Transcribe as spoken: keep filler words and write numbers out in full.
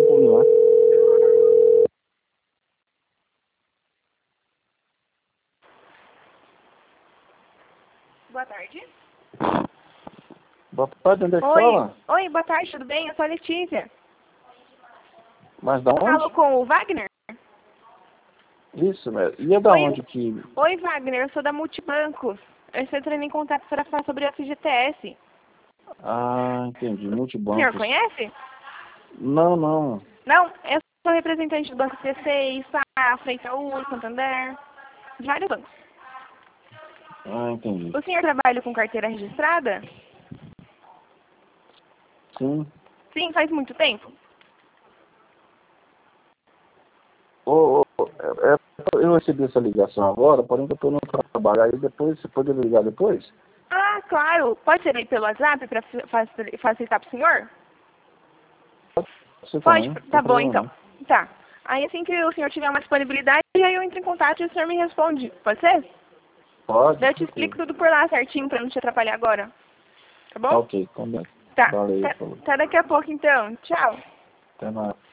falando por mim lá. Boa tarde. Boa tarde, onde é que Oi. fala? Oi, boa tarde, tudo bem? Eu sou a Letícia. Mas da Falo onde? com o Wagner? Isso, mas e é da Oi. onde que... Oi, Wagner, eu sou da Multibancos. Eu estou entrando em contato para falar sobre a F G T S. Ah, entendi, O senhor multibancos. conhece? Não, não. Não, eu sou representante do Banco C C, Safra, Itaú, Santander, vários bancos. Ah, entendi. O senhor trabalha com carteira registrada? Sim. Sim, faz muito tempo? Ô, ô, é, é, eu recebi essa ligação agora, porém que eu estou no trabalho. Aí depois, você pode ligar depois? Ah, claro. Pode ser aí pelo WhatsApp para facilitar para o senhor? Você Pode? também, não Tá tem bom, problema então. não. Tá. Aí assim que o senhor tiver uma disponibilidade, aí eu entro em contato e o senhor me responde. Pode ser? Pode, Daí eu te tranquilo. explico tudo por lá certinho pra não te atrapalhar agora. Tá Tá bom? ok, combinado. Tá. Valeu, Tá, falou. tá daqui a pouco então. Tchau. Até mais.